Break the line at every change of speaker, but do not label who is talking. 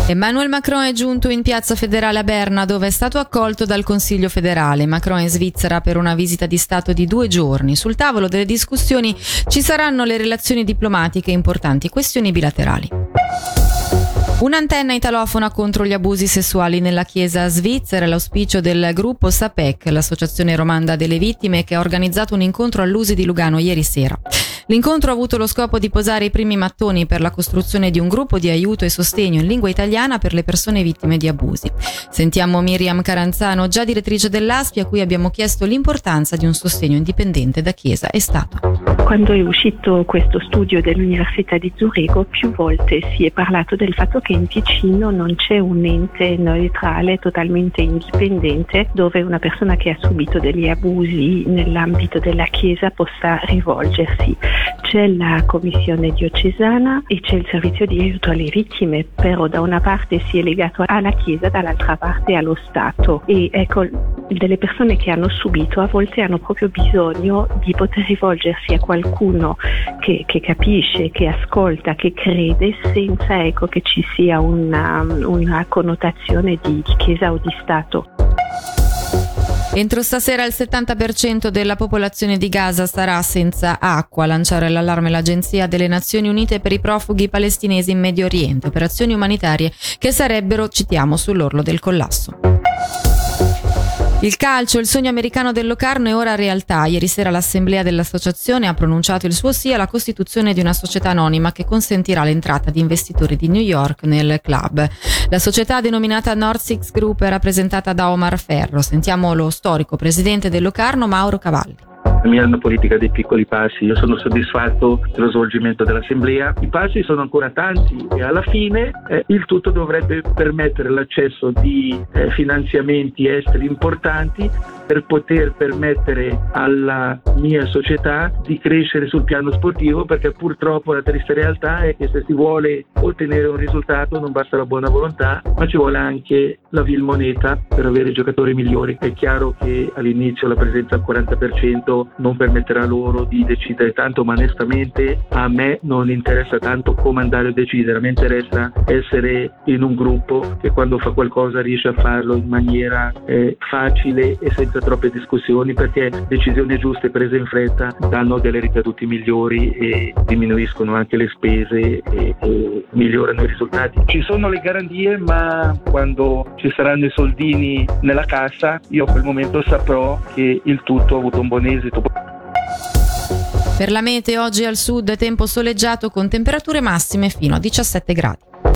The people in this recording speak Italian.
Emmanuel Macron è giunto in piazza Federale a Berna, dove è stato accolto dal Consiglio federale. Macron è in Svizzera per una visita di Stato di 2 giorni. Sul tavolo delle discussioni ci saranno le relazioni diplomatiche e importanti questioni bilaterali. Un'antenna italofona contro gli abusi sessuali nella Chiesa svizzera è l'auspicio del gruppo SAPEC, l'associazione romanda delle vittime, che ha organizzato un incontro all'Usi di Lugano ieri sera. L'incontro ha avuto lo scopo di posare i primi mattoni per la costruzione di un gruppo di aiuto e sostegno in lingua italiana per le persone vittime di abusi. Sentiamo Miriam Caranzano, già direttrice dell'ASPI, a cui abbiamo chiesto l'importanza di un sostegno indipendente da Chiesa e Stato.
Quando è uscito questo studio dell'Università di Zurigo, più volte si è parlato del fatto che in Ticino non c'è un ente neutrale, totalmente indipendente, dove una persona che ha subito degli abusi nell'ambito della Chiesa possa rivolgersi. C'è la commissione diocesana e c'è il servizio di aiuto alle vittime, però da una parte si è legato alla Chiesa, dall'altra parte allo Stato. E ecco, delle persone che hanno subito a volte hanno proprio bisogno di poter rivolgersi a qualcuno che capisce, che ascolta, che crede, senza che ci sia una connotazione di Chiesa o di Stato.
Entro stasera il 70% della popolazione di Gaza sarà senza acqua. A lanciare l'allarme l'Agenzia delle Nazioni Unite per i profughi palestinesi in Medio Oriente, operazioni umanitarie che sarebbero, citiamo, sull'orlo del collasso. Il calcio, il sogno americano del Locarno è ora realtà. Ieri sera l'assemblea dell'associazione ha pronunciato il suo sì alla costituzione di una società anonima che consentirà l'entrata di investitori di New York nel club. La società, denominata North Six Group, è rappresentata da Omar Ferro. Sentiamo lo storico presidente del Locarno, Mauro Cavalli.
La mia è una politica dei piccoli passi. Io sono soddisfatto dello svolgimento dell'assemblea. I passi sono ancora tanti e alla fine il tutto dovrebbe permettere l'accesso di finanziamenti esteri importanti per poter permettere alla mia società di crescere sul piano sportivo, perché purtroppo la triste realtà è che se si vuole ottenere un risultato non basta la buona volontà, ma ci vuole anche la vil moneta per avere giocatori migliori. È chiaro che all'inizio la presenza al 40% non permetterà loro di decidere tanto, ma onestamente a me non interessa tanto comandare o decidere, a me interessa essere in un gruppo che quando fa qualcosa riesce a farlo in maniera facile e senza troppe discussioni, perché decisioni giuste prese in fretta danno delle ricadute migliori e diminuiscono anche le spese e migliorano i risultati. Ci sono le garanzie, ma quando ci saranno i soldini nella cassa io a quel momento saprò che il tutto ha avuto un buon esito.
Per la mete oggi al sud tempo soleggiato con temperature massime fino a 17 gradi.